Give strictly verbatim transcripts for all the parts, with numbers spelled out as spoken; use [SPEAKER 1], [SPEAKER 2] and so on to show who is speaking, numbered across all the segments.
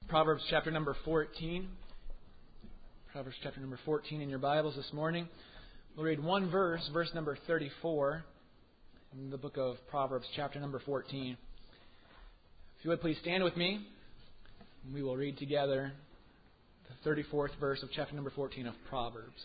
[SPEAKER 1] Proverbs chapter number fourteen. Proverbs chapter number fourteen in your Bibles this morning. We'll read one verse, verse number thirty-four, in the book of Proverbs chapter number fourteen. If you would please stand with me, and we will read together the thirty-fourth verse of chapter number fourteen of Proverbs.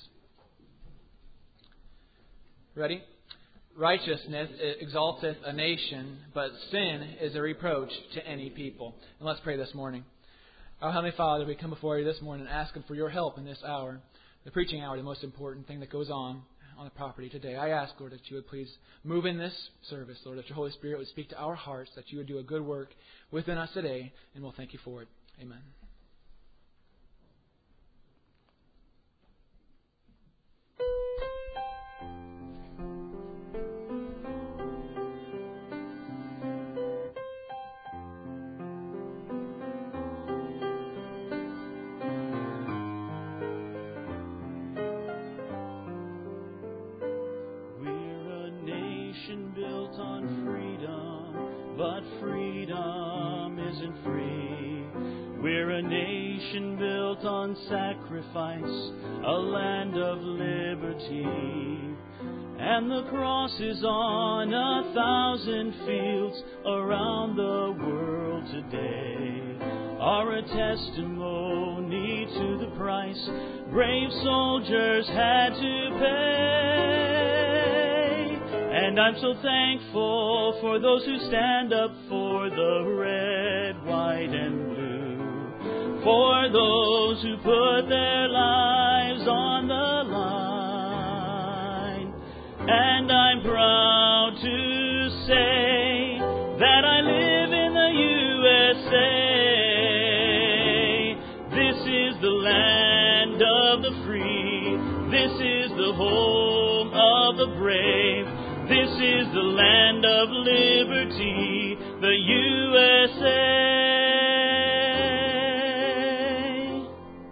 [SPEAKER 1] Ready? Righteousness exalteth a nation, but sin is a reproach to any people. And let's pray this morning. Our Heavenly Father, we come before you this morning and ask Him for your help in this hour, the preaching hour, the most important thing that goes on on the property today. I ask, Lord, that you would please move in this service, Lord, that your Holy Spirit would speak to our hearts, that you would do a good work within us today, and we'll thank you for it. Amen.
[SPEAKER 2] But freedom isn't free. We're a nation built on sacrifice, a land of liberty. And the cross is on a thousand fields around the world today, are a testimony to the price brave soldiers had to pay. And I'm so thankful for those who stand up for the red, white, and blue, for those who put their lives on the line. And I'm proud to say that I live in the U S A. This is the land of the free. This is the home of the brave. This is the land of liberty, the U S A.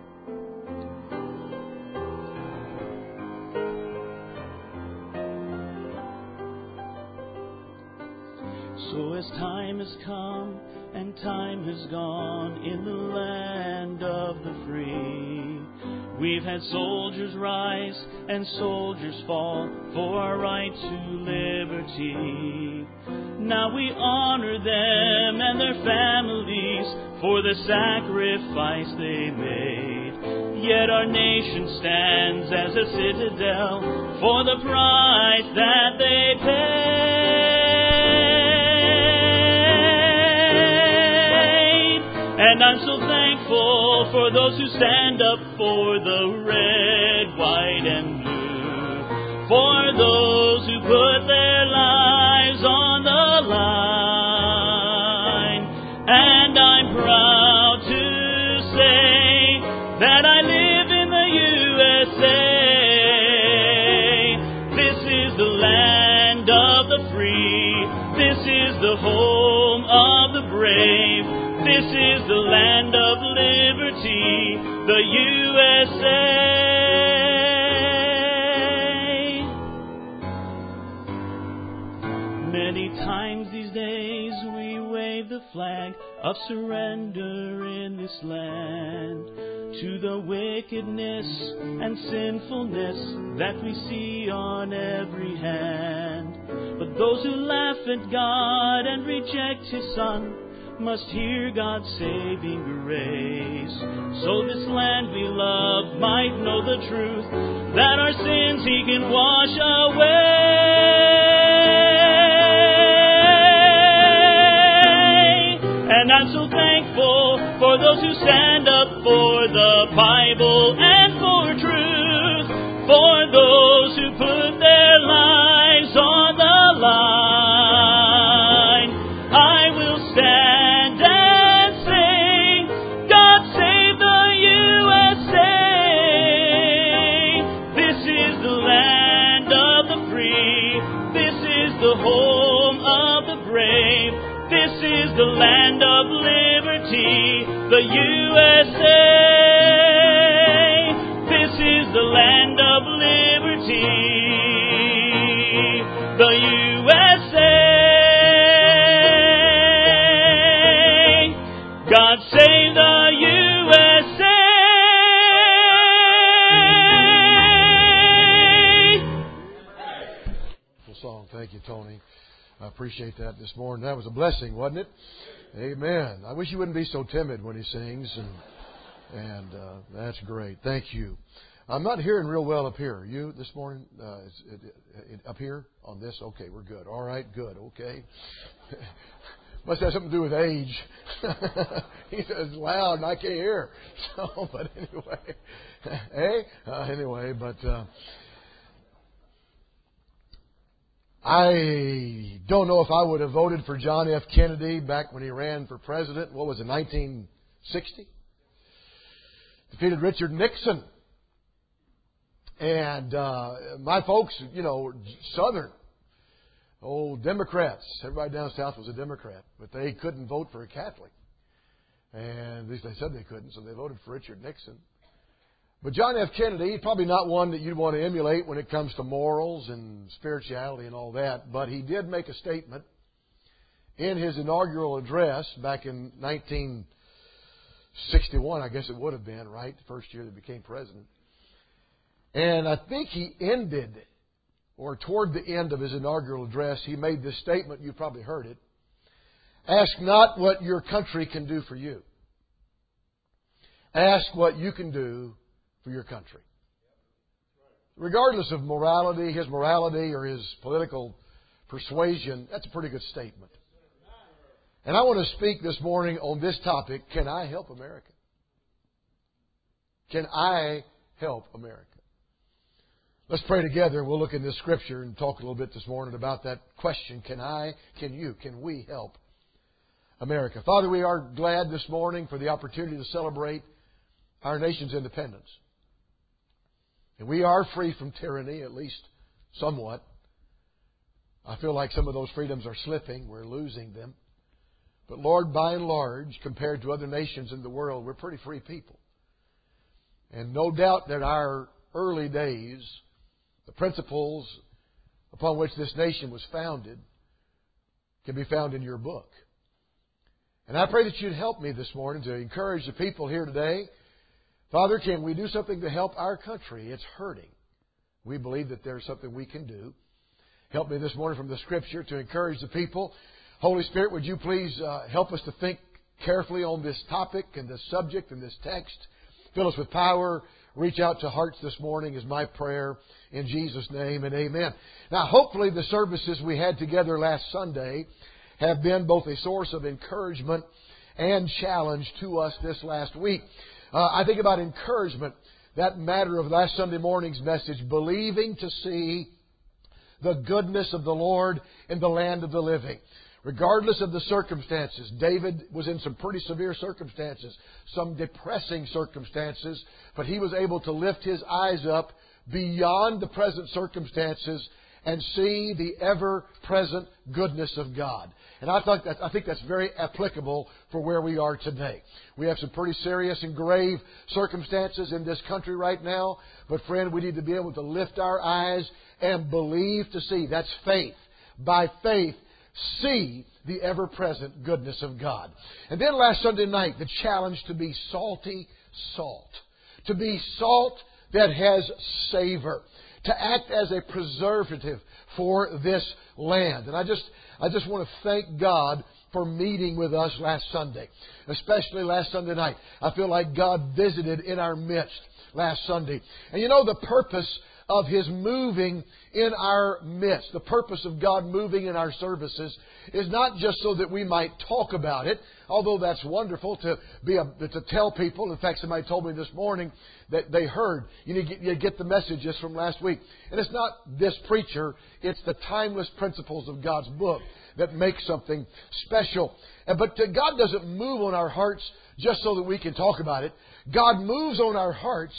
[SPEAKER 2] So as time has come and time has gone in the land of the free, we've had soldiers rise and soldiers fall for our right to liberty. Now we honor them and their families for the sacrifice they made. Yet our nation stands as a citadel for the price that they paid. And I'm so thankful for those who stand up for the red, white, and blue, for those who put their lives on the line. And I'm proud to say that I live in the U S A. This is the land of the free. This is the home of the brave. This is the land of liberty, the U S A. Many times these days we wave the flag of surrender in this land to the wickedness and sinfulness that we see on every hand. But those who laugh at God and reject His Son must hear God's saving grace. So this land we love might know the truth, that our sins He can wash away. And I'm so thankful for those who stand up for the Bible and for truth, for those who put their lives on the line. I will stand and sing, God save the U S A. This is the land of the free. This is the home of the brave. This is the land of liberty, the U S A. This is the land of liberty, the U S A. God save the
[SPEAKER 3] appreciate that this morning. That was a blessing, wasn't it? Amen. I wish you wouldn't be so timid when he sings, and and uh, that's great. Thank you. I'm not hearing real well up here. You this morning uh, is it, it, up here on this? Okay, we're good. All right, good. Okay. Must have something to do with age. He says loud and I can't hear. So, but anyway, hey, uh, anyway, but. Uh, I don't know if I would have voted for John F. Kennedy back when he ran for president. What was it, nineteen sixty? Defeated Richard Nixon. And uh, my folks, you know, Southern, old Democrats. Everybody down south was a Democrat. But they couldn't vote for a Catholic. And at least they said they couldn't, so they voted for Richard Nixon. But John F. Kennedy, probably not one that you'd want to emulate when it comes to morals and spirituality and all that, but he did make a statement in his inaugural address back in nineteen sixty-one, I guess it would have been, right? The first year that he became president. And I think he ended, or toward the end of his inaugural address, he made this statement. You've probably heard it. Ask not what your country can do for you. Ask what you can do for your country. Regardless of morality, his morality or his political persuasion, that's a pretty good statement. And I want to speak this morning on this topic, can I help America? Can I help America? Let's pray together and we'll look in this scripture and talk a little bit this morning about that question. Can I, can you, can we help America? Father, we are glad this morning for the opportunity to celebrate our nation's independence. And we are free from tyranny, at least somewhat. I feel like some of those freedoms are slipping. We're losing them. But Lord, by and large, compared to other nations in the world, we're pretty free people. And no doubt that our early days, the principles upon which this nation was founded, can be found in your book. And I pray that you'd help me this morning to encourage the people here today. Father, can we do something to help our country? It's hurting. We believe that there's something we can do. Help me this morning from the Scripture to encourage the people. Holy Spirit, would you please uh, help us to think carefully on this topic and this subject and this text. Fill us with power. Reach out to hearts this morning is my prayer in Jesus' name and amen. Now, hopefully the services we had together last Sunday have been both a source of encouragement and challenge to us this last week. Uh, I think about encouragement, that matter of last Sunday morning's message, believing to see the goodness of the Lord in the land of the living. Regardless of the circumstances, David was in some pretty severe circumstances, some depressing circumstances, but he was able to lift his eyes up beyond the present circumstances and see the ever-present goodness of God. And I think, that, I think that's very applicable for where we are today. We have some pretty serious and grave circumstances in this country right now. But friend, we need to be able to lift our eyes and believe to see. That's faith. By faith, see the ever-present goodness of God. And then last Sunday night, the challenge to be salty salt. To be salt that has savor. To act as a preservative for this land. And I just, I just want to thank God for meeting with us last Sunday. Especially last Sunday night. I feel like God visited in our midst last Sunday. And you know the purpose of His moving in our midst, the purpose of God moving in our services is not just so that we might talk about it, although that's wonderful to be a, to tell people. In fact, somebody told me this morning that they heard. You need to get, you get the messages from last week. And it's not this preacher, it's the timeless principles of God's book that make something special. But God doesn't move on our hearts just so that we can talk about it. God moves on our hearts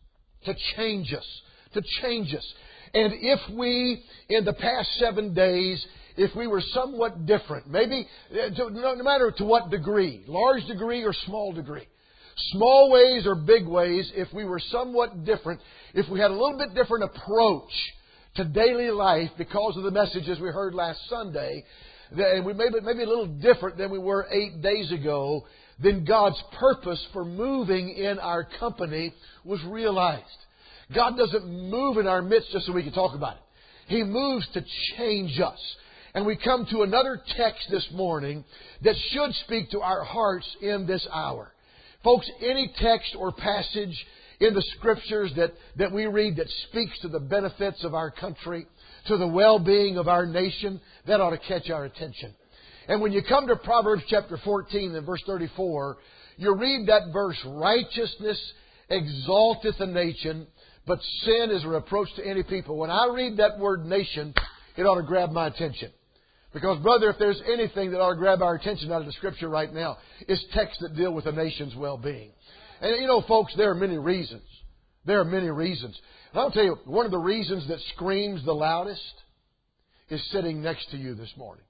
[SPEAKER 3] to change us. To change us. And if we, in the past seven days, if we were somewhat different, maybe no matter to what degree, large degree or small degree, small ways or big ways, if we were somewhat different, if we had a little bit different approach to daily life because of the messages we heard last Sunday, and we maybe maybe a little different than we were eight days ago, then God's purpose for moving in our company was realized. God doesn't move in our midst just so we can talk about it. He moves to change us. And we come to another text this morning that should speak to our hearts in this hour. Folks, any text or passage in the Scriptures that, that we read that speaks to the benefits of our country, to the well-being of our nation, that ought to catch our attention. And when you come to Proverbs chapter fourteen and verse thirty-four, you read that verse, righteousness exalteth a nation, but sin is a reproach to any people. When I read that word nation, it ought to grab my attention. Because, brother, if there's anything that ought to grab our attention out of the Scripture right now, it's texts that deal with a nation's well-being. And, you know, folks, there are many reasons. There are many reasons. And I'll tell you, one of the reasons that screams the loudest is sitting next to you this morning.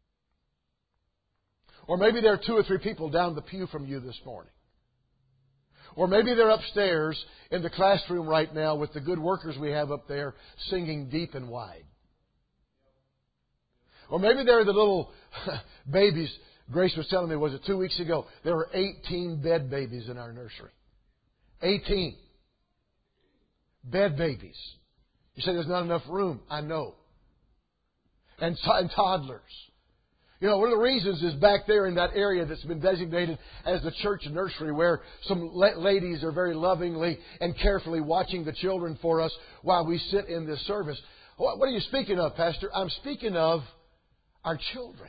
[SPEAKER 3] Or maybe there are two or three people down the pew from you this morning. Or maybe they're upstairs in the classroom right now with the good workers we have up there singing deep and wide. Or maybe they're the little babies. Grace was telling me, was it two weeks ago? There were eighteen bed babies in our nursery. eighteen. Bed babies. You say there's not enough room. I know. And, and toddlers. You know, one of the reasons is back there in that area that's been designated as the church nursery, where some ladies are very lovingly and carefully watching the children for us while we sit in this service. What are you speaking of, Pastor? I'm speaking of our children.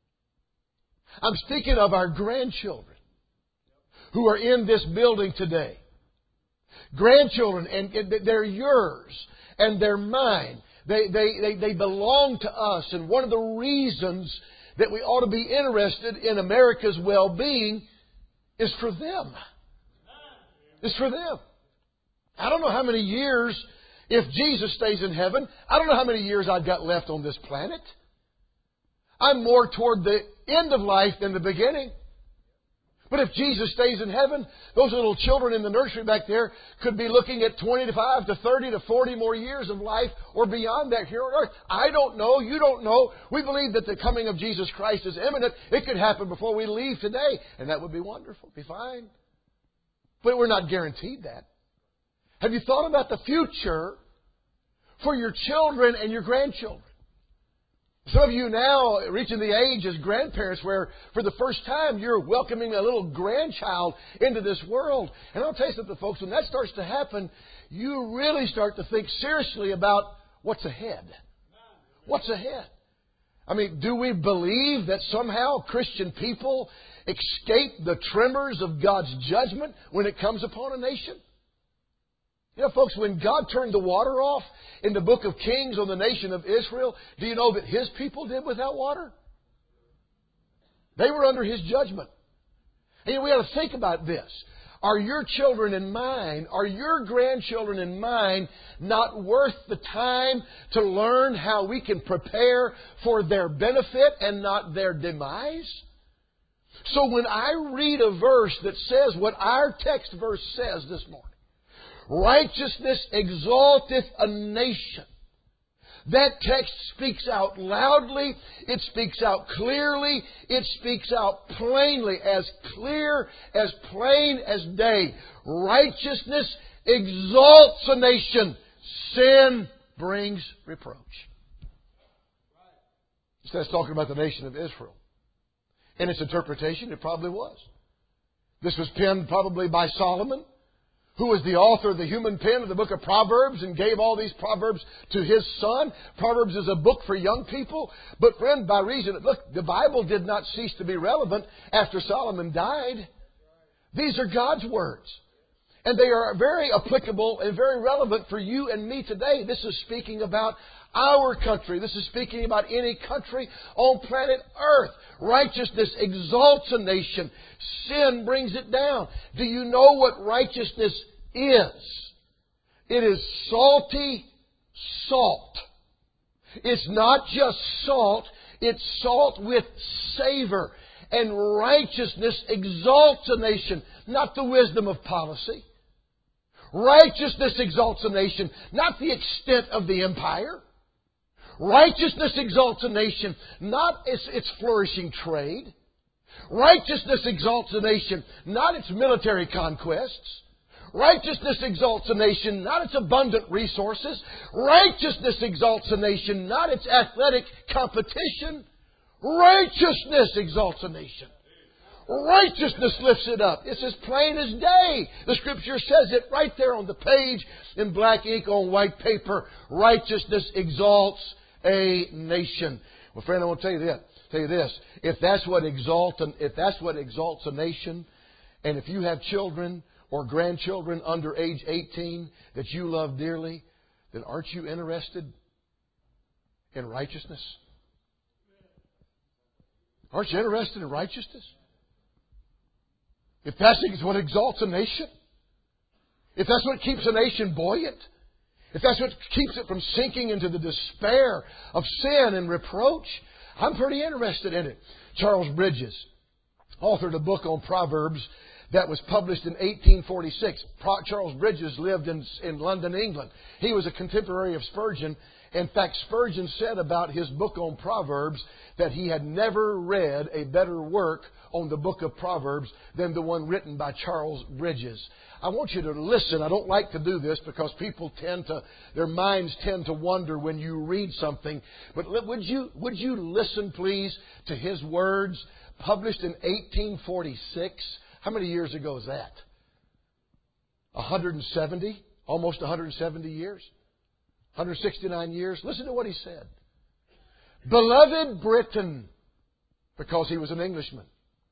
[SPEAKER 3] I'm speaking of our grandchildren who are in this building today. Grandchildren, and they're yours and they're mine. They, they, they, they belong to us. And one of the reasons that we ought to be interested in America's well-being is for them. It's for them. I don't know how many years, if Jesus stays in heaven, I don't know how many years I've got left on this planet. I'm more toward the end of life than the beginning. But if Jesus stays in heaven, those little children in the nursery back there could be looking at twenty-five to thirty to forty more years of life or beyond that here on earth. I don't know. You don't know. We believe that the coming of Jesus Christ is imminent. It could happen before we leave today. And that would be wonderful. Be fine. But we're not guaranteed that. Have you thought about the future for your children and your grandchildren? Some of you now reaching the age as grandparents where for the first time you're welcoming a little grandchild into this world. And I'll tell you something, folks, when that starts to happen, you really start to think seriously about what's ahead. What's ahead? I mean, do we believe that somehow Christian people escape the tremors of God's judgment when it comes upon a nation? You know, folks, when God turned the water off in the book of Kings on the nation of Israel, do you know that His people did without water? They were under His judgment. And you know, we ought to think about this. Are your children and mine, are your grandchildren and mine not worth the time to learn how we can prepare for their benefit and not their demise? So when I read a verse that says what our text verse says this morning, righteousness exalteth a nation. That text speaks out loudly. It speaks out clearly. It speaks out plainly, as clear, as plain as day. Righteousness exalts a nation. Sin brings reproach. Instead of talking about the nation of Israel. In its interpretation, it probably was. This was penned probably by Solomon, who was the author of the human pen of the book of Proverbs and gave all these Proverbs to his son. Proverbs is a book for young people. But friend, by reason of, look, the Bible did not cease to be relevant after Solomon died. These are God's words. And they are very applicable and very relevant for you and me today. This is speaking about our country. This is speaking about any country on planet Earth. Righteousness exalts a nation. Sin brings it down. Do you know what righteousness is? It is salty salt. It's not just salt. It's salt with savor. And righteousness exalts a nation, not the wisdom of policy. Righteousness exalts a nation, not the extent of the empire. Righteousness exalts a nation, not its, its flourishing trade. Righteousness exalts a nation, not its military conquests. Righteousness exalts a nation, not its abundant resources. Righteousness exalts a nation, not its athletic competition. Righteousness exalts a nation. Righteousness lifts it up. It's as plain as day. The Scripture says it right there on the page in black ink on white paper. Righteousness exalts a nation. Well, friend, I want to tell you this. Tell you this. If that's what exalts, if that's what exalts a nation, and if you have children or grandchildren under age eighteen that you love dearly, then aren't you interested in righteousness? Aren't you interested in righteousness? If that's what exalts a nation, if that's what keeps a nation buoyant, if that's what keeps it from sinking into the despair of sin and reproach, I'm pretty interested in it. Charles Bridges authored a book on Proverbs that was published in eighteen forty-six. Charles Bridges lived in, in London, England. He was a contemporary of Spurgeon. In fact, Spurgeon said about his book on Proverbs that he had never read a better work on the book of Proverbs than the one written by Charles Bridges. I want you to listen. I don't like to do this because people tend to, their minds tend to wander when you read something. But would you, would you listen, please, to his words published in eighteen forty-six? How many years ago is that? one hundred seventy? Almost one hundred seventy years? one hundred sixty-nine years? Listen to what he said. Beloved Britain, because he was an Englishman,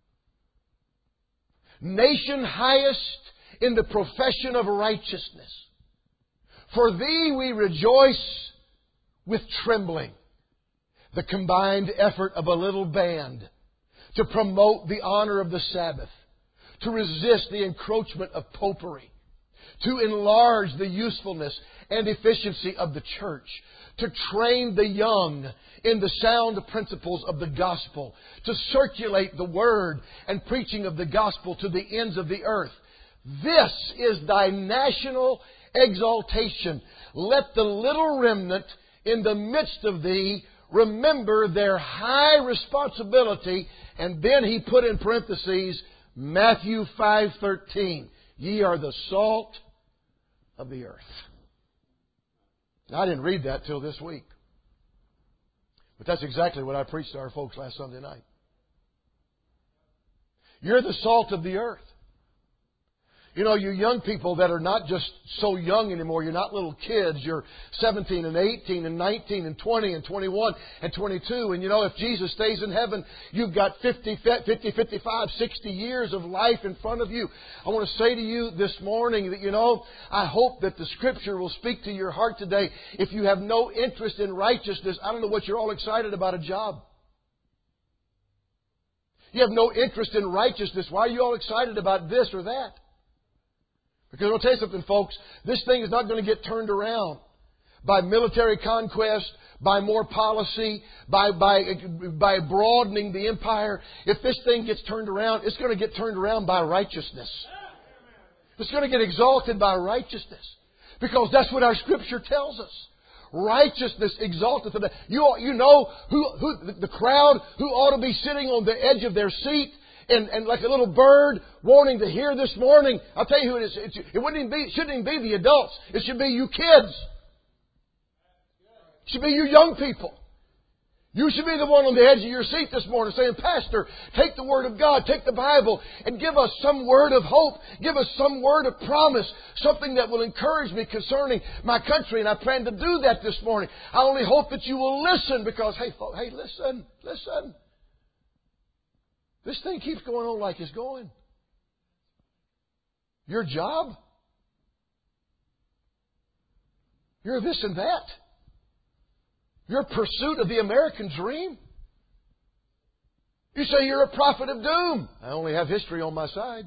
[SPEAKER 3] nation highest in the profession of righteousness, for thee we rejoice with trembling. The combined effort of a little band to promote the honor of the Sabbath, to resist the encroachment of popery, to enlarge the usefulness and efficiency of the church, to train the young in the sound principles of the gospel, to circulate the word and preaching of the gospel to the ends of the earth. This is thy national exaltation. Let the little remnant in the midst of thee remember their high responsibility. And then he put in parentheses, Matthew five thirteen, ye are the salt of the earth. Now, I didn't read that till this week. But that's exactly what I preached to our folks last Sunday night. You're the salt of the earth. You know, you young people that are not just so young anymore, you're not little kids, you're seventeen and eighteen and nineteen and twenty and twenty-one and twenty-two. And you know, if Jesus stays in heaven, you've got fifty, fifty, fifty-five, sixty years of life in front of you. I want to say to you this morning that, you know, I hope that the Scripture will speak to your heart today. If you have no interest in righteousness, I don't know what you're all excited about a job. You have no interest in righteousness. Why are you all excited about this or that? Because I'll tell you something, folks. This thing is not going to get turned around by military conquest, by more policy, by, by, by broadening the empire. If this thing gets turned around, it's going to get turned around by righteousness. It's going to get exalted by righteousness. Because that's what our Scripture tells us. Righteousness exalteth. You, you know who, who the crowd who ought to be sitting on the edge of their seat And, and like a little bird wanting to hear this morning. I'll tell you who it is. It, it wouldn't even be, it shouldn't even be the adults. It should be you kids. It should be you young people. You should be the one on the edge of your seat this morning saying, Pastor, take the Word of God, take the Bible, and give us some word of hope. Give us some word of promise. Something that will encourage me concerning my country. And I plan to do that this morning. I only hope that you will listen because, hey, hey, listen, listen. This thing keeps going on like it's going. Your job? Your this and that? Your pursuit of the American dream? You say you're a prophet of doom. I only have history on my side.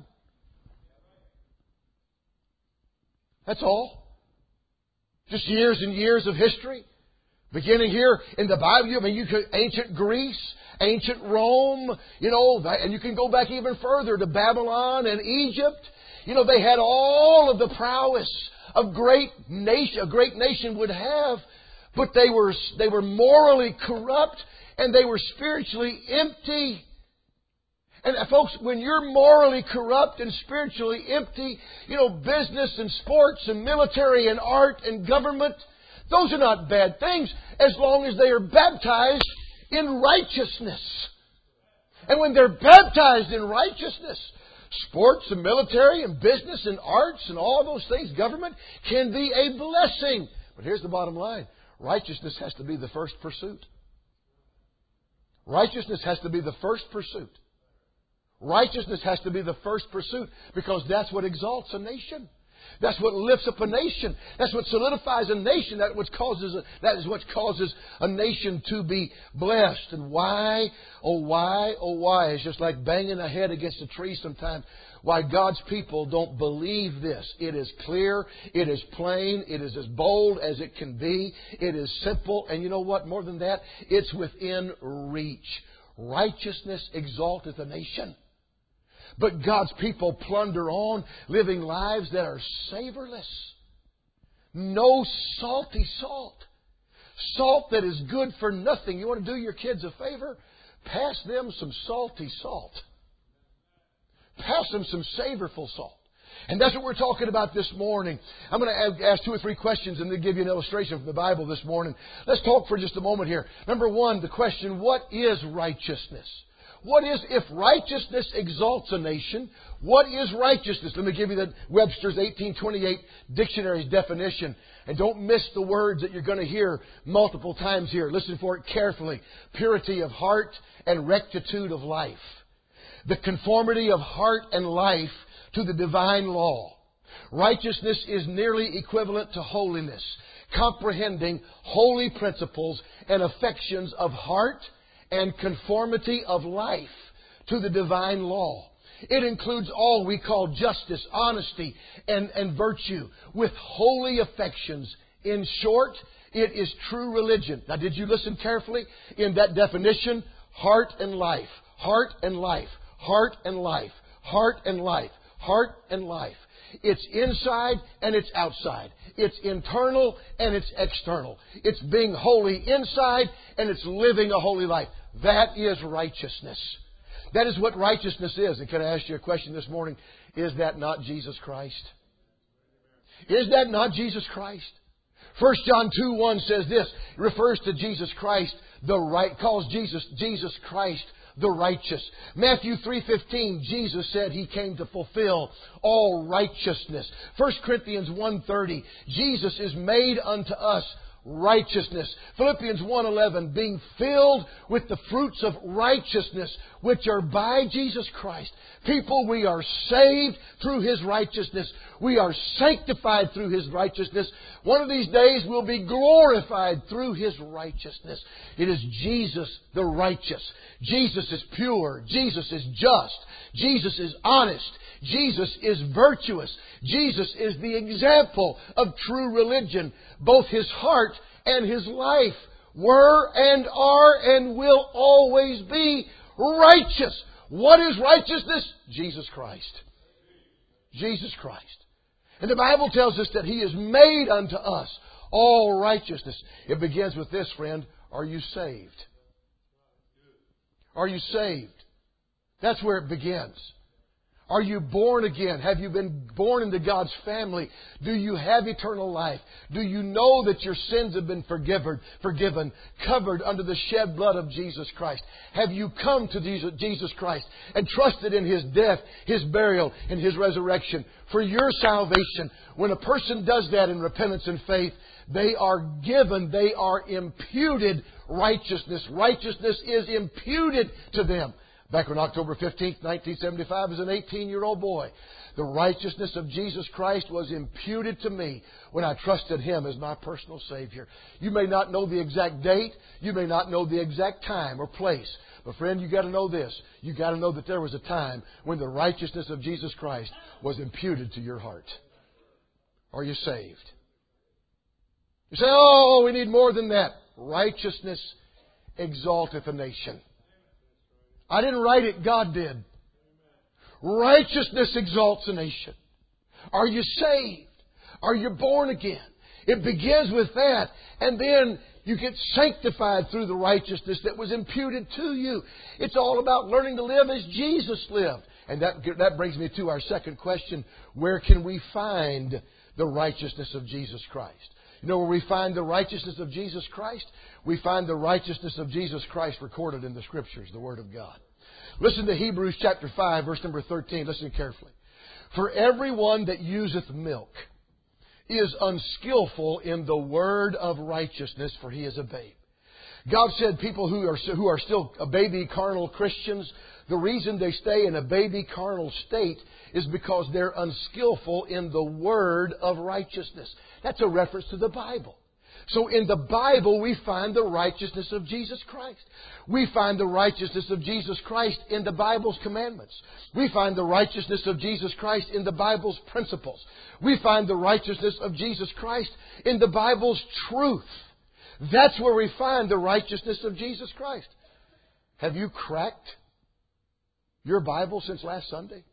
[SPEAKER 3] That's all. Just years and years of history. Beginning here in the Bible, I mean, you could, ancient Greece, ancient Rome, you know, and you can go back even further to Babylon and Egypt. You know, they had all of the prowess of great nation, a great nation would have, but they were they were morally corrupt and they were spiritually empty. And uh, folks, when you're morally corrupt and spiritually empty, you know, business and sports and military and art and government, those are not bad things as long as they are baptized in righteousness. And when they're baptized in righteousness, sports and military and business and arts and all those things, government, can be a blessing. But here's the bottom line. Righteousness has to be the first pursuit. Righteousness has to be the first pursuit. Righteousness has to be the first pursuit because that's what exalts a nation. That's what lifts up a nation. That's what solidifies a nation. That what causes a, that is what causes a nation to be blessed. And why, oh why, oh why? It's just like banging a head against a tree sometimes. Why God's people don't believe this. It is clear. It is plain. It is as bold as it can be. It is simple. And you know what? More than that, it's within reach. Righteousness exalteth a nation. But God's people plunder on, living lives that are savorless. No salty salt. Salt that is good for nothing. You want to do your kids a favor? Pass them some salty salt. Pass them some savorful salt. And that's what we're talking about this morning. I'm going to ask two or three questions and then give you an illustration from the Bible this morning. Let's talk for just a moment here. Number one, the question, what is righteousness? What is, if righteousness exalts a nation, what is righteousness? Let me give you the Webster's eighteen twenty-eight dictionary's definition. And don't miss the words that you're going to hear multiple times here. Listen for it carefully. Purity of heart and rectitude of life. The conformity of heart and life to the divine law. Righteousness is nearly equivalent to holiness, comprehending holy principles and affections of heart and conformity of life to the divine law. It includes all we call justice, honesty, and, and virtue with holy affections. In short, it is true religion. Now, did you listen carefully in that definition? Heart and life, heart and life, heart and life, heart and life, heart and life. It's inside and it's outside. It's internal and it's external. It's being holy inside and it's living a holy life. That is righteousness. That is what righteousness is. And can I ask you a question this morning? Is that not Jesus Christ? Is that not Jesus Christ? First John two one says this. It refers to Jesus Christ, the right, calls Jesus, Jesus Christ the righteous. Matthew three fifteen, Jesus said He came to fulfill all righteousness. First Corinthians one thirty, Jesus is made unto us righteousness. Philippians one eleven, being filled with the fruits of righteousness which are by Jesus Christ. People, we are saved through His righteousness. We are sanctified through His righteousness. One of these days we'll be glorified through His righteousness. It is Jesus the righteous. Jesus is pure. Jesus is just. Jesus is honest. Jesus is virtuous. Jesus is the example of true religion. Both His heart and His life were and are and will always be righteous. What is righteousness? Jesus Christ. Jesus Christ. And the Bible tells us that He is made unto us all righteousness. It begins with this, friend. Are you saved? Are you saved? That's where it begins. Are you born again? Have you been born into God's family? Do you have eternal life? Do you know that your sins have been forgiven, forgiven, covered under the shed blood of Jesus Christ? Have you come to Jesus Christ and trusted in His death, His burial, and His resurrection for your salvation? When a person does that in repentance and faith, they are given, they are imputed righteousness. Righteousness is imputed to them. Back on October fifteenth, nineteen seventy-five, as an eighteen-year-old boy, the righteousness of Jesus Christ was imputed to me when I trusted Him as my personal Savior. You may not know the exact date. You may not know the exact time or place. But friend, you got to know this. You got to know that there was a time when the righteousness of Jesus Christ was imputed to your heart. Are you saved? You say, oh, we need more than that. Righteousness exalteth a nation. I didn't write it, God did. Righteousness exalts a nation. Are you saved? Are you born again? It begins with that. And then You get sanctified through the righteousness that was imputed to you. It's all about learning to live as Jesus lived. And that, that brings me to our second question. Where can we find the righteousness of Jesus Christ? You know where we find the righteousness of Jesus Christ? We find the righteousness of Jesus Christ recorded in the Scriptures, the Word of God. Listen to Hebrews chapter five, verse number thirteen. Listen carefully. For everyone that useth milk is unskillful in the word of righteousness, for he is a babe. God said people who are, who are still a baby carnal Christians, the reason they stay in a baby carnal state is because they're unskillful in the word of righteousness. That's a reference to the Bible. So in the Bible, we find the righteousness of Jesus Christ. We find the righteousness of Jesus Christ in the Bible's commandments. We find the righteousness of Jesus Christ in the Bible's principles. We find the righteousness of Jesus Christ in the Bible's truth. That's where we find the righteousness of Jesus Christ. Have you cracked your Bible since last Sunday?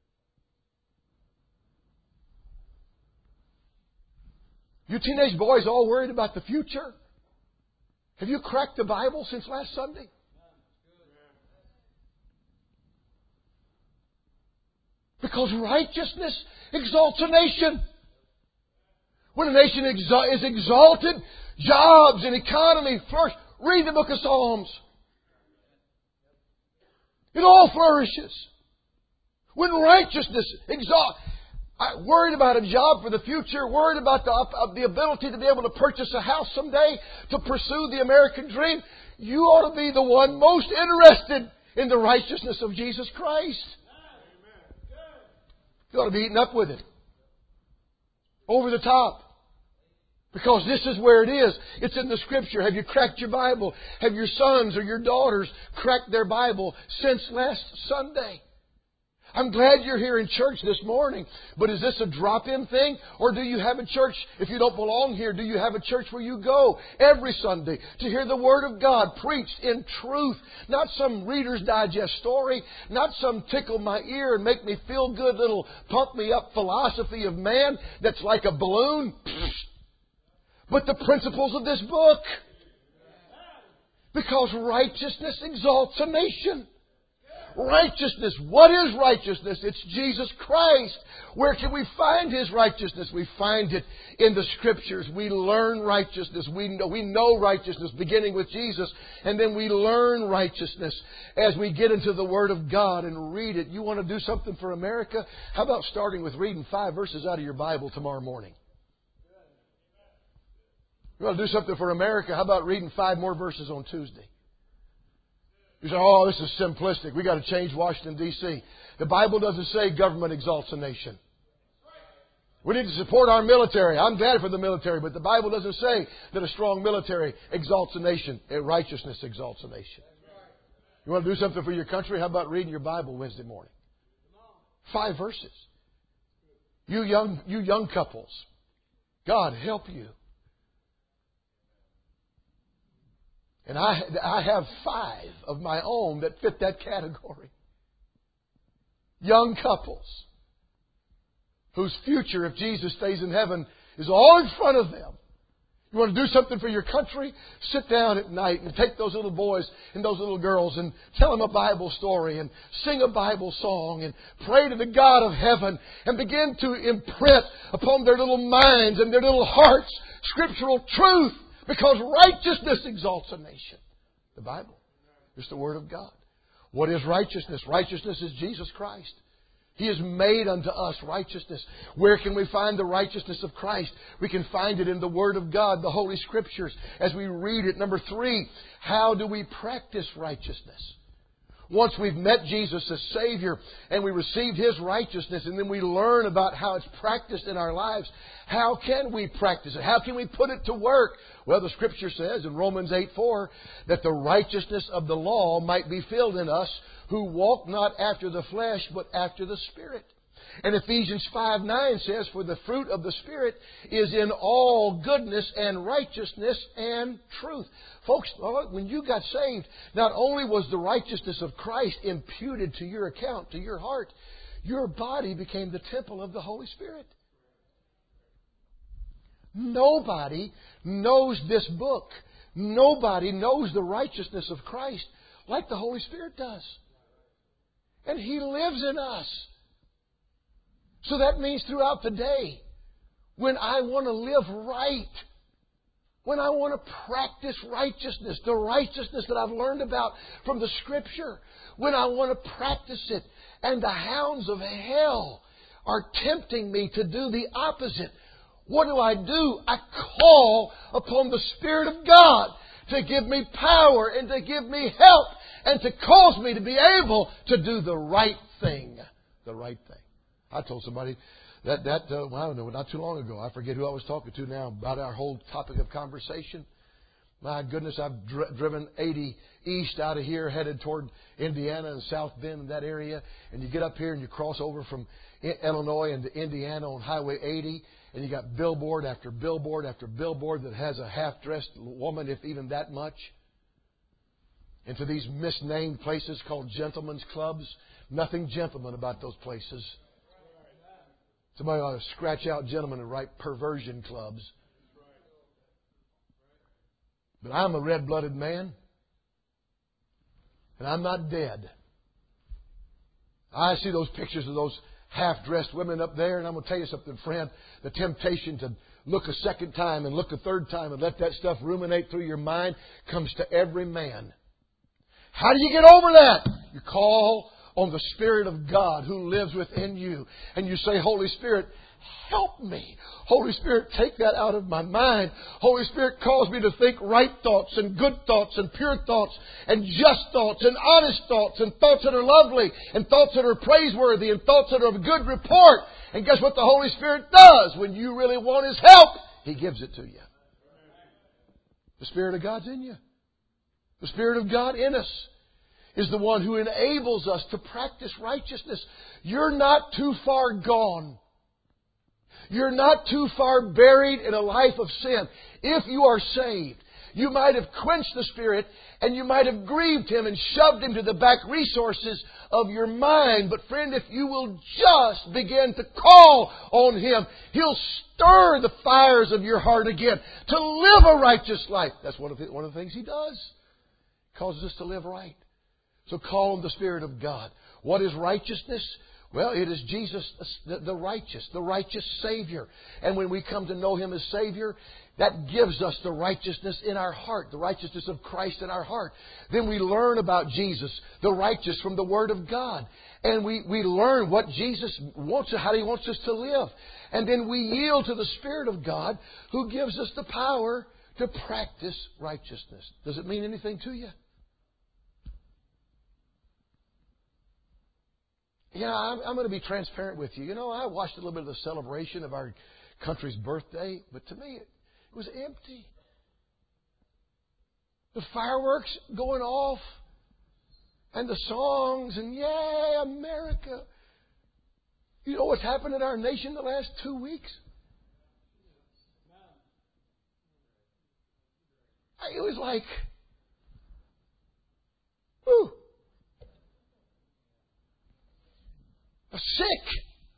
[SPEAKER 3] You teenage boys all worried about the future? Have you cracked the Bible since last Sunday? Because righteousness exalts a nation. When a nation exal- is exalted, jobs and economy flourish. Read the book of Psalms. It all flourishes. When righteousness exalts... Worried about a job for the future, worried about the, uh, the ability to be able to purchase a house someday, to pursue the American dream, you ought to be the one most interested in the righteousness of Jesus Christ. You ought to be eaten up with it. Over the top. Because this is where it is. It's in the Scripture. Have you cracked your Bible? Have your sons or your daughters cracked their Bible since last Sunday? I'm glad you're here in church this morning, but is this a drop-in thing? Or do you have a church, if you don't belong here, do you have a church where you go every Sunday to hear the Word of God preached in truth? Not some Reader's Digest story, not some tickle my ear and make me feel good little pump me up philosophy of man that's like a balloon, but the principles of this book. Because righteousness exalts a nation. Righteousness. What is righteousness? It's Jesus Christ. Where can we find His righteousness? We find it in the Scriptures. We learn righteousness. We know, we know righteousness beginning with Jesus. And then we learn righteousness as we get into the Word of God and read it. You want to do something for America? How about starting with reading five verses out of your Bible tomorrow morning? You want to do something for America? How about reading five more verses on Tuesday? You say, oh, this is simplistic. We've got to change Washington, D C The Bible doesn't say government exalts a nation. We need to support our military. I'm glad for the military, but the Bible doesn't say that a strong military exalts a nation. Righteousness exalts a nation. You want to do something for your country? How about reading your Bible Wednesday morning? Five verses. You young, you young couples, God help you. And I, I have five of my own that fit that category. Young couples whose future, if Jesus stays in heaven, is all in front of them. You want to do something for your country? Sit down at night and take those little boys and those little girls and tell them a Bible story and sing a Bible song and pray to the God of heaven and begin to imprint upon their little minds and their little hearts scriptural truth. Because righteousness exalts a nation. The Bible. It's the Word of God. What is righteousness? Righteousness is Jesus Christ. He has made unto us righteousness. Where can we find the righteousness of Christ? We can find it in the Word of God, the Holy Scriptures, as we read it. Number three, how do we practice righteousness? Once we've met Jesus as Savior and we received His righteousness and then we learn about how it's practiced in our lives, how can we practice it? How can we put it to work? Well, the Scripture says in Romans eight four that the righteousness of the law might be filled in us who walk not after the flesh but after the Spirit. And Ephesians five nine says, for the fruit of the Spirit is in all goodness and righteousness and truth. Folks, when you got saved, not only was the righteousness of Christ imputed to your account, to your heart, your body became the temple of the Holy Spirit. Nobody knows this book nobody knows the righteousness of Christ like the Holy Spirit does. And He lives in us. So that means throughout the day, when I want to live right, when I want to practice righteousness, the righteousness that I've learned about from the Scripture, when I want to practice it, and the hounds of hell are tempting me to do the opposite, what do I do? I call upon the Spirit of God to give me power and to give me help and to cause me to be able to do the right thing. The right thing. I told somebody that, that uh, well, I don't know, not too long ago, I forget who I was talking to now about our whole topic of conversation. My goodness, I've dri- driven eighty east out of here, headed toward Indiana and South Bend, that area. And you get up here and you cross over from Illinois into Indiana on Highway eighty. And you got billboard after billboard after billboard that has a half-dressed woman, if even that much. And to these misnamed places called gentlemen's clubs. Nothing gentleman about those places. Somebody ought to scratch out gentlemen and write perversion clubs. But I'm a red-blooded man. And I'm not dead. I see those pictures of those half-dressed women up there, and I'm going to tell you something, friend. The temptation to look a second time and look a third time and let that stuff ruminate through your mind comes to every man. How do you get over that? You call on the Spirit of God who lives within you. And you say, Holy Spirit, help me. Holy Spirit, take that out of my mind. Holy Spirit, cause me to think right thoughts and good thoughts and pure thoughts and just thoughts and honest thoughts and thoughts that are lovely and thoughts that are praiseworthy and thoughts that are of good report. And guess what the Holy Spirit does? When you really want His help, He gives it to you. The Spirit of God's in you. The Spirit of God in us is the one who enables us to practice righteousness. You're not too far gone. You're not too far buried in a life of sin. If you are saved, you might have quenched the Spirit and you might have grieved Him and shoved Him to the back resources of your mind. But friend, if you will just begin to call on Him, He'll stir the fires of your heart again to live a righteous life. That's one of the, one of the things He does. He causes us to live right. So call on the Spirit of God. What is righteousness? Well, it is Jesus, the righteous, the righteous Savior. And when we come to know Him as Savior, that gives us the righteousness in our heart, the righteousness of Christ in our heart. Then we learn about Jesus, the righteous, from the Word of God. And we, we learn what Jesus wants, how He wants us to live. And then we yield to the Spirit of God who gives us the power to practice righteousness. Does it mean anything to you? Yeah, I'm, I'm going to be transparent with you. You know, I watched a little bit of the celebration of our country's birthday, but to me, it, it was empty. The fireworks going off, and the songs, and yay, America. You know what's happened in our nation the last two weeks? It was like, whew. Sick.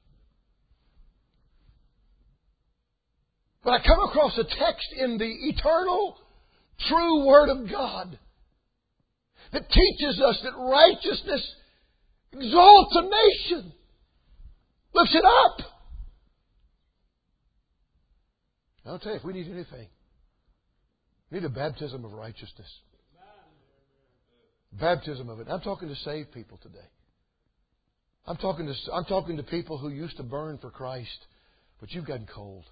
[SPEAKER 3] But I come across a text in the eternal, true Word of God that teaches us that righteousness exalts a nation, lifts it up. I'll tell you, if we need anything, we need a baptism of righteousness. Baptism of it. I'm talking to saved people today. I'm talking to I'm talking to people who used to burn for Christ, but you've gotten cold.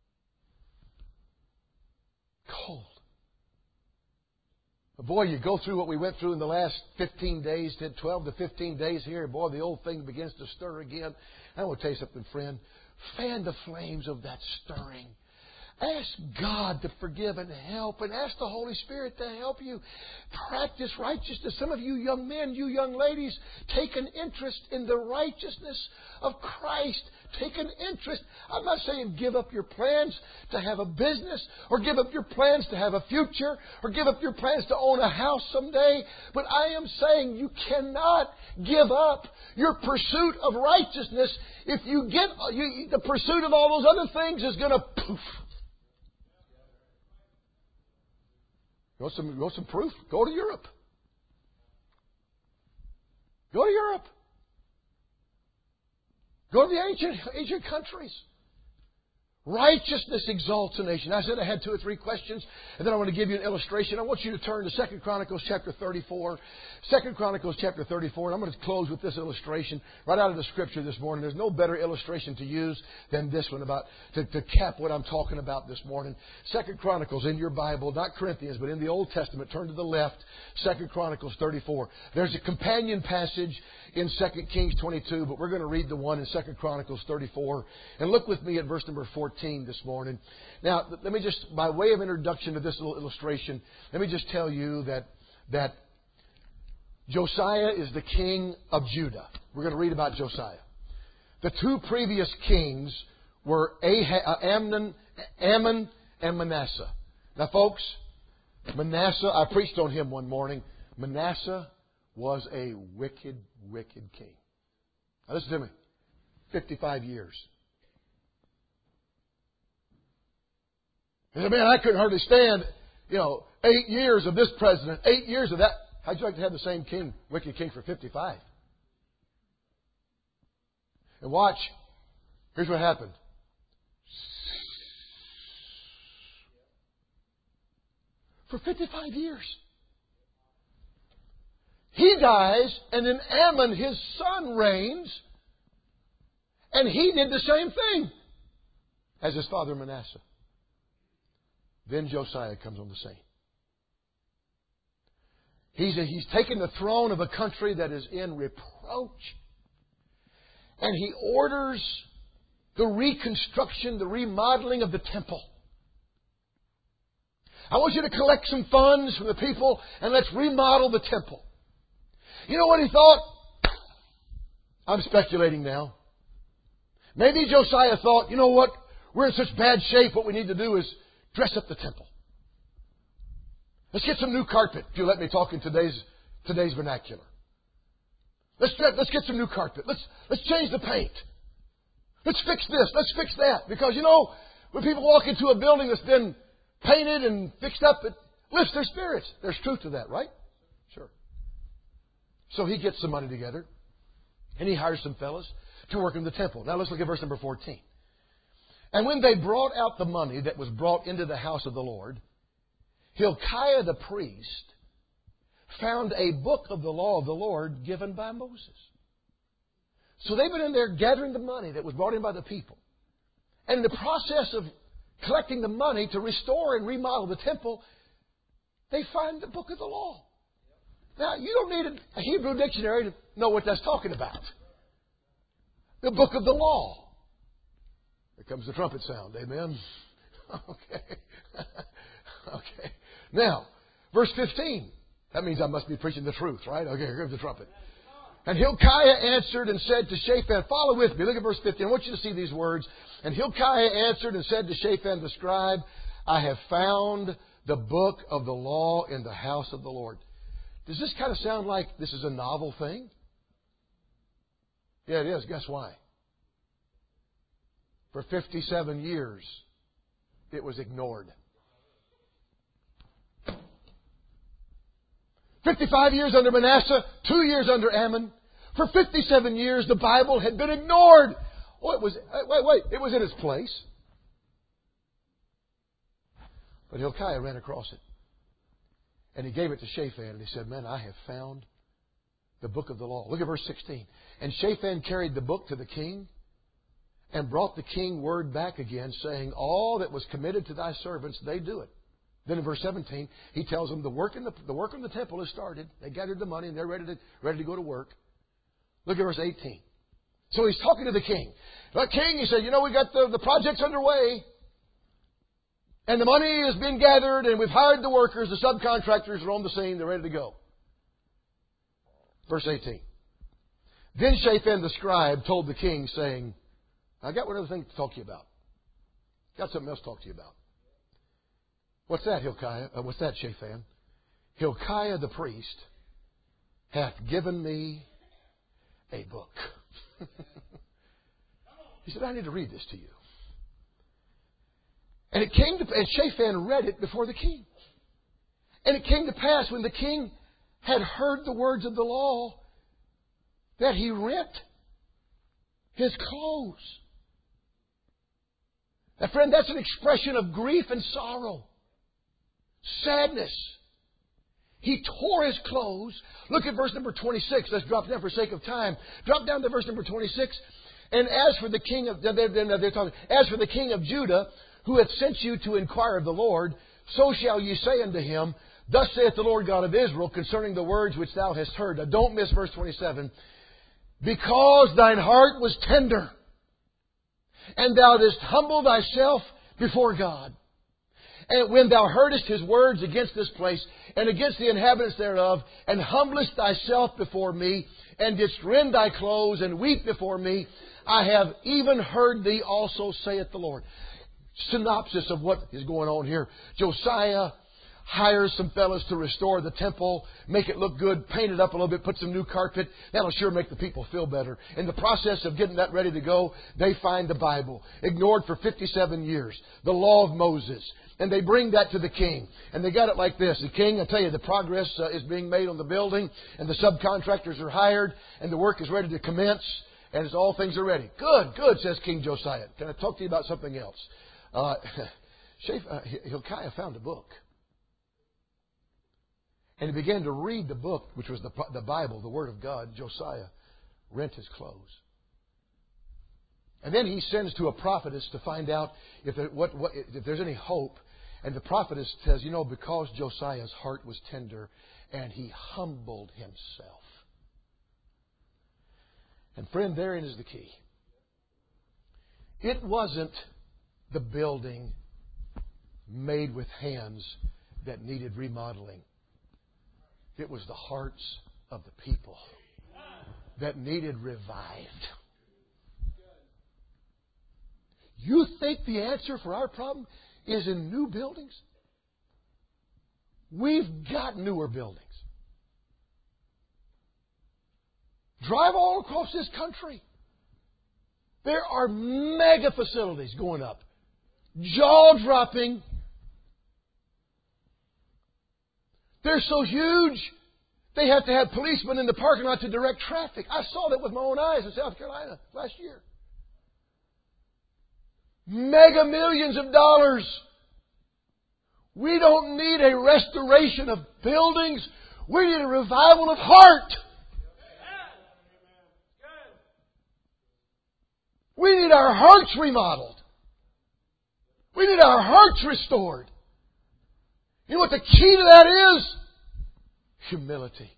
[SPEAKER 3] Cold. But boy, you go through what we went through in the last fifteen days, did twelve to fifteen days here, and boy, the old thing begins to stir again. I want to tell you something, friend. Fan the flames of that stirring. Ask God to forgive and help, and ask the Holy Spirit to help you practice righteousness. Some of you young men, you young ladies, take an interest in the righteousness of Christ. Take an interest. I'm not saying give up your plans to have a business, or give up your plans to have a future, or give up your plans to own a house someday. But I am saying you cannot give up your pursuit of righteousness. If you get you, the pursuit of all those other things is going to poof. You want some, you want some proof? Go to Europe. Go to Europe. Go to the ancient, ancient countries. Righteousness exalts a nation. I said I had two or three questions, and then I want to give you an illustration. I want you to turn to Second Chronicles chapter thirty-four. Second Chronicles chapter thirty-four, and I'm going to close with this illustration right out of the Scripture this morning. There's no better illustration to use than this one about to, to cap what I'm talking about this morning. Second Chronicles in your Bible, not Corinthians, but in the Old Testament. Turn to the left. Second Chronicles thirty-four. There's a companion passage in Second Kings twenty-two, but we're going to read the one in Second Chronicles thirty-four. And look with me at verse number fourteen this morning. Now, let me just, by way of introduction to this little illustration, let me just tell you that that Josiah is the king of Judah. We're going to read about Josiah. The two previous kings were Ahaz, Amnon, Ammon and Manasseh. Now, folks, Manasseh, I preached on him one morning. Manasseh was a wicked, wicked king. Now listen to me. fifty-five years. He said, man, I couldn't hardly stand, you know, eight years of this president, eight years of that. How'd you like to have the same king, wicked king, for fifty-five? And watch. Here's what happened. For fifty-five years. He dies, and then Ammon, his son, reigns, and he did the same thing as his father Manasseh. Then Josiah comes on the scene. He's, a, he's taken the throne of a country that is in reproach, and he orders the reconstruction, the remodeling of the temple. I want you to collect some funds from the people, and let's remodel the temple. You know what he thought? I'm speculating now. Maybe Josiah thought, you know what? We're in such bad shape. What we need to do is dress up the temple. Let's get some new carpet, if you let me talk in today's today's vernacular. Let's get, let's get some new carpet. Let's let's change the paint. Let's fix this. Let's fix that. Because, you know, when people walk into a building that's been painted and fixed up, it lifts their spirits. There's truth to that, right? Sure. So he gets some money together, and he hires some fellas to work in the temple. Now let's look at verse number fourteen. And when they brought out the money that was brought into the house of the Lord, Hilkiah the priest found a book of the law of the Lord given by Moses. So they've been in there gathering the money that was brought in by the people. And in the process of collecting the money to restore and remodel the temple, they find the book of the law. Now, you don't need a Hebrew dictionary to know what that's talking about. The book of the law. Here comes the trumpet sound. Amen. Okay. Okay. Now, verse fifteen. That means I must be preaching the truth, right? Okay, here comes the trumpet. And Hilkiah answered and said to Shaphan, follow with me. Look at verse fifteen. I want you to see these words. And Hilkiah answered and said to Shaphan the scribe, I have found the book of the law in the house of the Lord. Does this kind of sound like this is a novel thing? Yeah, it is. Guess why? For fifty-seven years, it was ignored. fifty-five years under Manasseh, two years under Ammon. For fifty-seven years, the Bible had been ignored. Oh, it was, wait, wait, it was in its place. But Hilkiah ran across it. And he gave it to Shaphan, and he said, man, I have found the book of the law. Look at verse sixteen. And Shaphan carried the book to the king and brought the king word back again, saying, all that was committed to thy servants, they do it. Then in verse seventeen, he tells them the work in the, the work in the temple has started. They gathered the money, and they're ready to, ready to go to work. Look at verse eighteen. So he's talking to the king. The king, he said, you know, we got the, the project's underway. And the money has been gathered, and we've hired the workers. The subcontractors are on the scene. They're ready to go. Verse eighteen. Then Shaphan the scribe told the king, saying, I got one other thing to talk to you about. Got something else to talk to you about. What's that, Hilkiah? Uh, what's that, Shaphan? Hilkiah the priest hath given me a book. He said, I need to read this to you. And it came to, and Shaphan read it before the king. And it came to pass when the king had heard the words of the law that he rent his clothes. Now, friend, that's an expression of grief and sorrow. Sadness. He tore his clothes. Look at verse number twenty-six. Let's drop down for sake of time. Drop down to verse number twenty-six. And as for the king of, they're, they're talking, as for the king of Judah, who hath sent you to inquire of the Lord, so shall ye say unto him, Thus saith the Lord God of Israel concerning the words which thou hast heard. Now don't miss verse twenty-seven. Because thine heart was tender, and thou didst humble thyself before God. And when thou heardest His words against this place, and against the inhabitants thereof, and humblest thyself before me, and didst rend thy clothes, and weep before me, I have even heard thee also, saith the Lord. Synopsis of what is going on here. Josiah hires some fellas to restore the temple, make it look good, paint it up a little bit, put some new carpet. That'll sure make the people feel better. In the process of getting that ready to go, they find the Bible, ignored for fifty-seven years, the law of Moses. And they bring that to the king. And they got it like this. The king, I tell you, the progress uh, is being made on the building, and the subcontractors are hired, and the work is ready to commence, and it's, all things are ready. Good, good, says King Josiah. Can I talk to you about something else? Uh, uh, Hilkiah found a book. And he began to read the book, which was the, the Bible, the Word of God. Josiah rent his clothes. And then he sends to a prophetess to find out if, there, what, what, if there's any hope. And the prophetess says, you know, because Josiah's heart was tender and he humbled himself. And friend, therein is the key. It wasn't the building made with hands that needed remodeling. It was the hearts of the people that needed revived. You think the answer for our problem is in new buildings? We've got newer buildings. Drive all across this country. There are mega facilities going up. Jaw-dropping. They're so huge, they have to have policemen in the parking lot to direct traffic. I saw that with my own eyes in South Carolina last year. Mega millions of dollars. We don't need a restoration of buildings. We need a revival of heart. We need our hearts remodeled. We need our hearts restored. You know what the key to that is? Humility.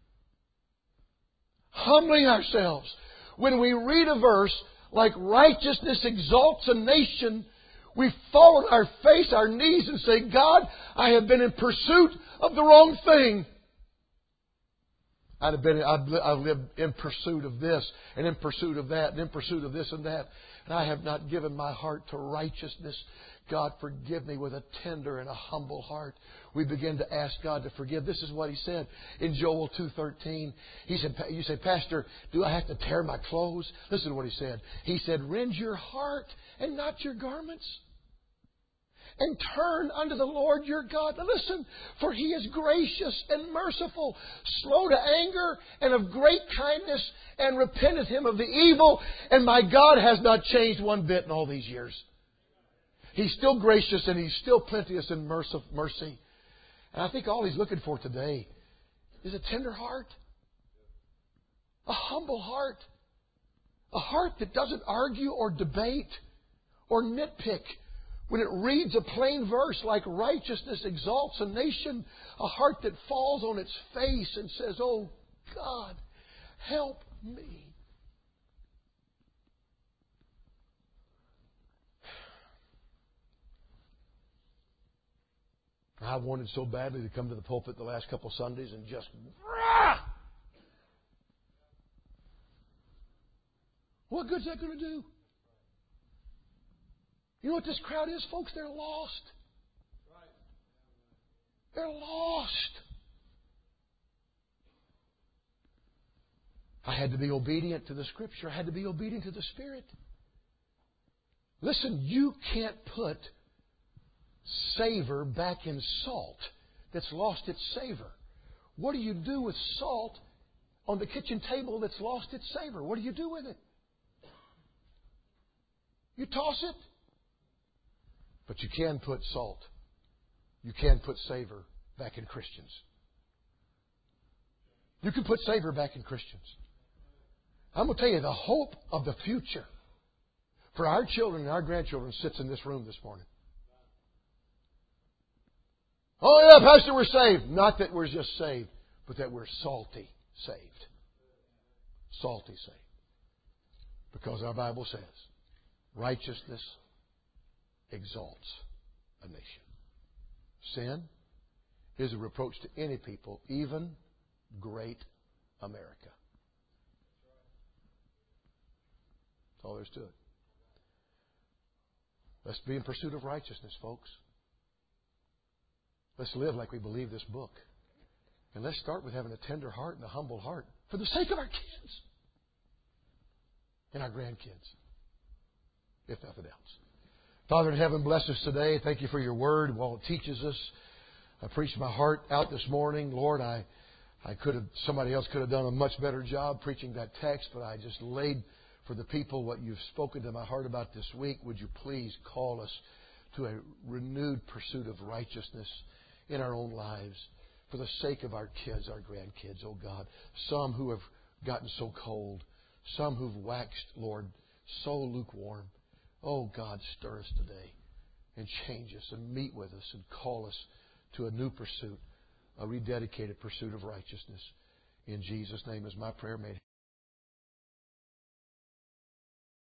[SPEAKER 3] Humbling ourselves. When we read a verse like righteousness exalts a nation, we fall on our face, our knees, and say, God, I have been in pursuit of the wrong thing. I'd have been, I've, I've lived in pursuit of this, and in pursuit of that, and in pursuit of this and that. And I have not given my heart to righteousness. God, forgive me with a tender and a humble heart. We begin to ask God to forgive. This is what He said in Joel two thirteen. He said, you say, Pastor, do I have to tear my clothes? Listen to what He said. He said, rend your heart and not your garments. And turn unto the Lord your God. Now listen, for He is gracious and merciful, slow to anger, and of great kindness, and repenteth Him of the evil. And my God has not changed one bit in all these years. He's still gracious and He's still plenteous in mercy. And I think all He's looking for today is a tender heart. A humble heart. A heart that doesn't argue or debate or nitpick. When it reads a plain verse like righteousness exalts a nation, a heart that falls on its face and says, oh God, help me. I wanted so badly to come to the pulpit the last couple Sundays and just... Rah! What good's that going to do? You know what this crowd is, folks? They're lost. They're lost. I had to be obedient to the Scripture. I had to be obedient to the Spirit. Listen, you can't put savor back in salt that's lost its savor? What do you do with salt on the kitchen table that's lost its savor? What do you do with it? You toss it. But you can put salt. You can put savor back in Christians. You can put savor back in Christians. I'm going to tell you, the hope of the future for our children and our grandchildren sits in this room this morning. Oh yeah, Pastor, we're saved. Not that we're just saved, but that we're salty saved. Salty saved. Because our Bible says, righteousness exalts a nation. Sin is a reproach to any people, even great America. That's all there is to it. Let's be in pursuit of righteousness, folks. Let's live like we believe this book. And let's start with having a tender heart and a humble heart for the sake of our kids and our grandkids, if nothing else. Father in heaven, bless us today. Thank you for your word. While it teaches us, I preached my heart out this morning. Lord, I, I could have, somebody else could have done a much better job preaching that text, but I just laid for the people what you've spoken to my heart about this week. Would you please call us to a renewed pursuit of righteousness in our own lives for the sake of our kids, our grandkids, oh God. Some who have gotten so cold, some who've waxed, Lord, so lukewarm. Oh God, stir us today and change us and meet with us and call us to a new pursuit, a rededicated pursuit of righteousness. In Jesus' name is my prayer made.